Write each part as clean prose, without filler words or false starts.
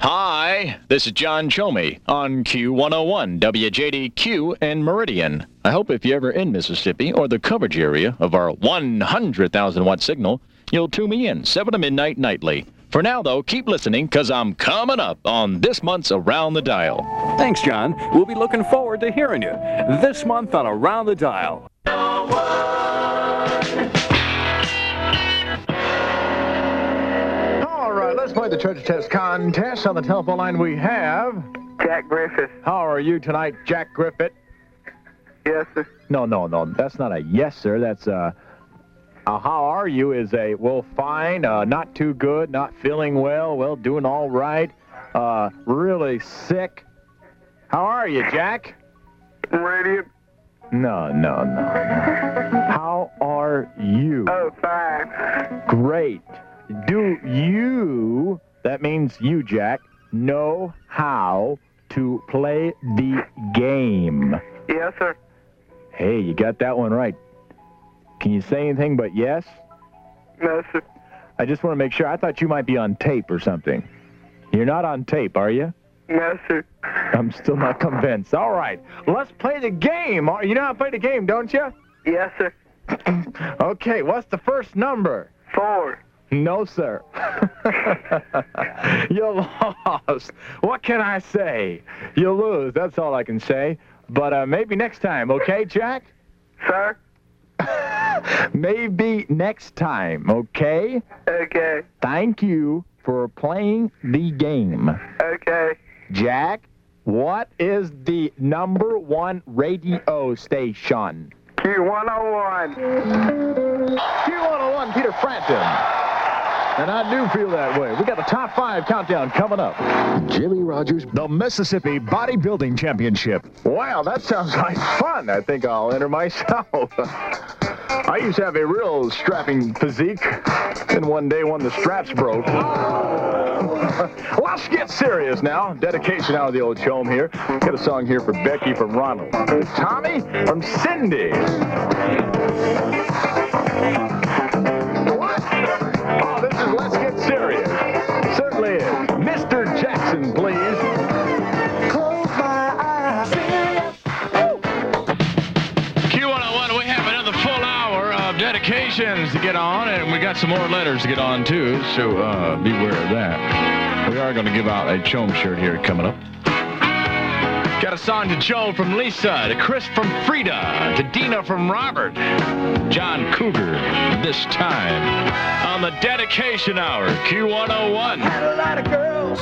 Hi, this is John Chomey on Q101, WJDQ and Meridian. I hope if you're ever in Mississippi or the coverage area of our 100,000-watt signal, you'll tune me in 7 to midnight nightly. For now, though, keep listening, because I'm coming up on this month's Around the Dial. Thanks, John. We'll be looking forward to hearing you this month on Around the Dial. All right, let's play the Treasure Chest contest. On the telephone line we have... Jack Griffith. How are you tonight, Jack Griffith? Yes, sir. No, that's not a yes, sir. That's how are you is a, well, fine, not too good, not feeling well, doing all right, really sick. How are you, Jack? Radiant. No. How are you? Oh, fine. Great. Do you, that means you, Jack, know how to play the game? Yes, sir. Hey, you got that one right. Can you say anything but yes? No, sir. I just want to make sure. I thought you might be on tape or something. You're not on tape, are you? No, sir. I'm still not convinced. All right, let's play the game. You know how to play the game, don't you? Yes, sir. Okay, what's the first number? 4. No, sir. You lost. What can I say? You lose. That's all I can say. But maybe next time, okay, Jack? Sir? Maybe next time, okay? Okay. Thank you for playing the game. Okay. Jack, what is the #1 radio station? Q101. Q101, Peter Frampton. And I do feel that way. We got the top 5 countdown coming up. Jimmy Rogers, the Mississippi Bodybuilding Championship. Wow, that sounds like fun. I think I'll enter myself. I used to have a real strapping physique, and one day when the straps broke. Let's get serious now. Dedication out of the old Chome here. Got a song here for Becky from Ronald. Tommy from Cindy. What? Oh, this is Let's Get Serious. Certainly is. Mr. Jackson, please. Close my eyes. Q101, we have another full hour of dedications to get on, and we got some more letters to get on, too, so beware of that. We are going to give out a Chome shirt here coming up. Got a song to Joe from Lisa, to Chris from Frida, to Dina from Robert, John Cougar this time on the Dedication Hour, Q101. Had a lot of girls.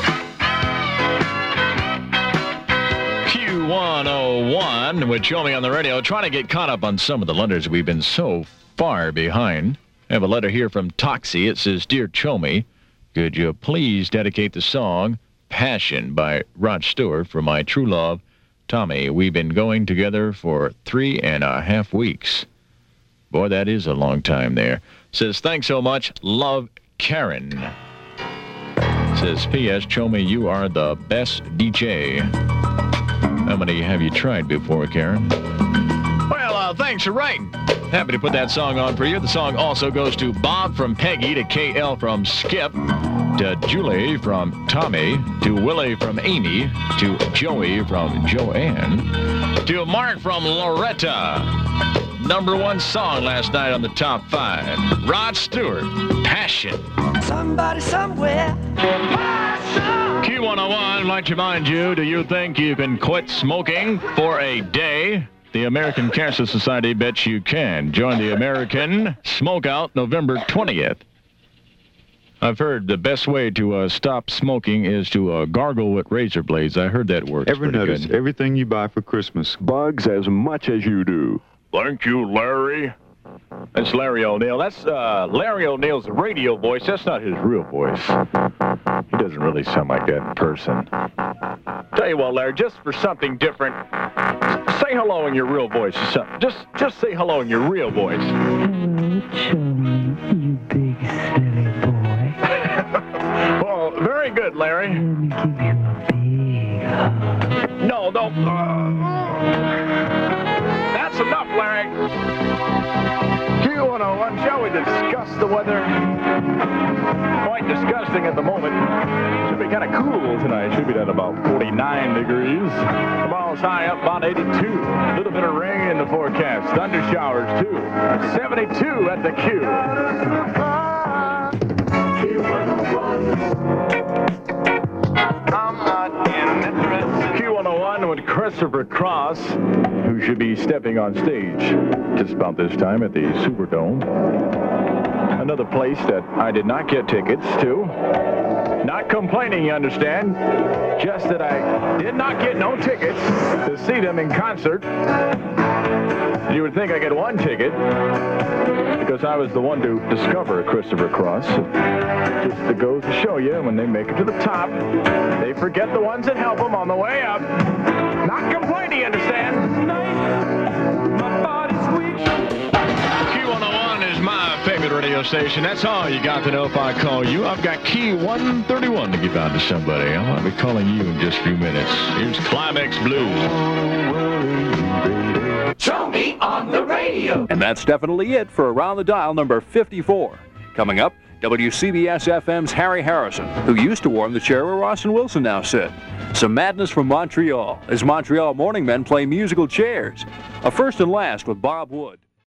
Q101 with Chomey on the radio, trying to get caught up on some of the letters we've been so far behind. I have a letter here from Toxie. It says, Dear Chomey, could you please dedicate the song Passion by Rod Stewart for my true love, Tommy. We've been going together for 3.5 weeks. Boy, that is a long time there. Says, thanks so much. Love, Karen. Says, P.S. Chomey, you are the best DJ. How many have you tried before, Karen? Well, thanks for writing. Happy to put that song on for you. The song also goes to Bob from Peggy, to KL from Skip, to Julie from Tommy, to Willie from Amy, to Joey from Joanne, to Mark from Loretta. #1 song last night on the top 5. Rod Stewart, Passion. Somebody somewhere. Q101, I'd like to remind you, do you think you can quit smoking for a day? The American Cancer Society bets you can. Join the American Smoke Out November 20th. I've heard the best way to stop smoking is to gargle with razor blades. I heard that works. Ever notice everything you buy for Christmas bugs as much as you do? Thank you, Larry. That's Larry O'Neill. That's Larry O'Neill's radio voice. That's not his real voice. He doesn't really sound like that in person. Tell you what, Larry, just for something different, say hello in your real voice. Just say hello in your real voice. Hello, Chummy, you big silly boy. Well, very good, Larry. Let me give you a big hug. No, don't. That's enough, Larry. Q101, shall we discuss the weather? Quite disgusting at the moment. Should be kind of cool tonight. Should be at about 49 degrees. Tomorrow's high up about 82. A little bit of rain in the forecast. Thunder showers too. 72 at the Q. Q101 with Christopher Cross, who should be stepping on stage just about this time at the Superdome. Another place that I did not get tickets to. Not complaining, you understand. Just that I did not get no tickets to see them in concert. You would think I get one ticket because I was the one to discover Christopher Cross. Just goes to show you, when they make it to the top, they forget the ones that help them on the way up. Not complaining, you understand? Q101 is my favorite radio station. That's all you got to know if I call you. I've got key 131 to give out to somebody. I might be calling you in just a few minutes. Here's Climax Blues. Show me on the radio. And that's definitely it for Around the Dial number 54. Coming up, WCBS-FM's Harry Harrison, who used to warm the chair where Ross and Wilson now sit. Some madness from Montreal as Montreal morning men play musical chairs. A first and last with Bob Wood.